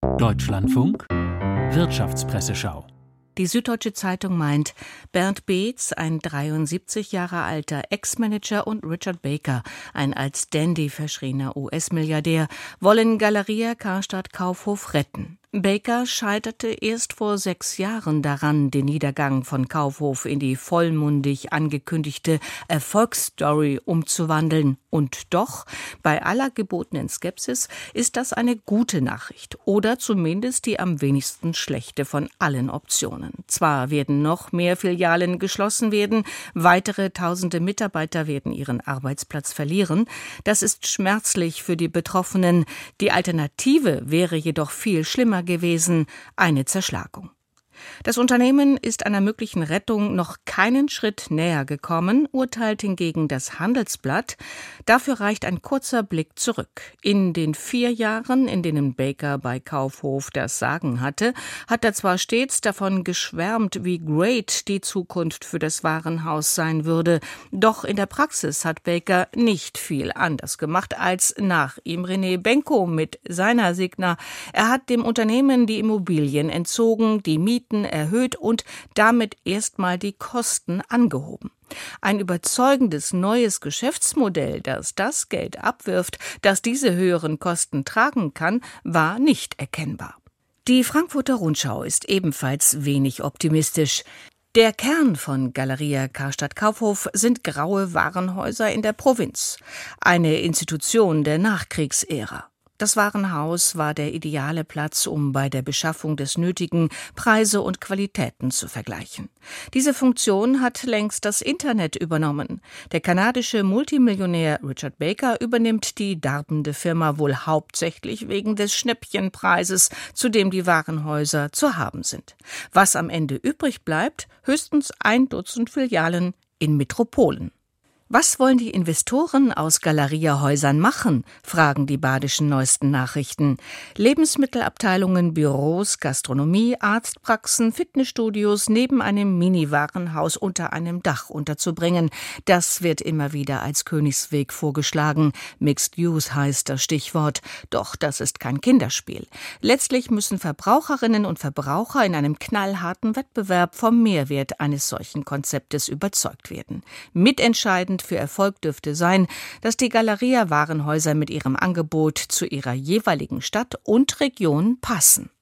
Deutschlandfunk Wirtschaftspresseschau. Die Süddeutsche Zeitung meint, Bernd Beetz, ein 73 Jahre alter Ex-Manager, und Richard Baker, ein als Dandy verschriener US-Milliardär, wollen Galeria Karstadt Kaufhof retten. Baker scheiterte erst vor 6 Jahren daran, den Niedergang von Kaufhof in die vollmundig angekündigte Erfolgsstory umzuwandeln. Und doch, bei aller gebotenen Skepsis, ist das eine gute Nachricht oder zumindest die am wenigsten schlechte von allen Optionen. Zwar werden noch mehr Filialen geschlossen werden, weitere tausende Mitarbeiter werden ihren Arbeitsplatz verlieren. Das ist schmerzlich für die Betroffenen. Die Alternative wäre jedoch viel schlimmer gewesen: eine Zerschlagung. Das Unternehmen ist einer möglichen Rettung noch keinen Schritt näher gekommen, urteilt hingegen das Handelsblatt. Dafür reicht ein kurzer Blick zurück. In den 4 Jahren, in denen Baker bei Kaufhof das Sagen hatte, hat er zwar stets davon geschwärmt, wie great die Zukunft für das Warenhaus sein würde, doch in der Praxis hat Baker nicht viel anders gemacht als nach ihm René Benko mit seiner Signa. Er hat dem Unternehmen die Immobilien entzogen, die Mieten erhöht und damit erstmal die Kosten angehoben. Ein überzeugendes neues Geschäftsmodell, das das Geld abwirft, das diese höheren Kosten tragen kann, war nicht erkennbar. Die Frankfurter Rundschau ist ebenfalls wenig optimistisch. Der Kern von Galeria Karstadt Kaufhof sind graue Warenhäuser in der Provinz, eine Institution der Nachkriegsära. Das Warenhaus war der ideale Platz, um bei der Beschaffung des Nötigen Preise und Qualitäten zu vergleichen. Diese Funktion hat längst das Internet übernommen. Der kanadische Multimillionär Richard Baker übernimmt die darbende Firma wohl hauptsächlich wegen des Schnäppchenpreises, zu dem die Warenhäuser zu haben sind. Was am Ende übrig bleibt, höchstens 1 Dutzend Filialen in Metropolen. Was wollen die Investoren aus Galeriahäusern machen, fragen die badischen neuesten Nachrichten. Lebensmittelabteilungen, Büros, Gastronomie, Arztpraxen, Fitnessstudios neben einem Mini-Warenhaus unter einem Dach unterzubringen. Das wird immer wieder als Königsweg vorgeschlagen. Mixed Use heißt das Stichwort. Doch das ist kein Kinderspiel. Letztlich müssen Verbraucherinnen und Verbraucher in einem knallharten Wettbewerb vom Mehrwert eines solchen Konzeptes überzeugt werden. Mitentscheidend für Erfolg dürfte sein, dass die Galeria-Warenhäuser mit ihrem Angebot zu ihrer jeweiligen Stadt und Region passen.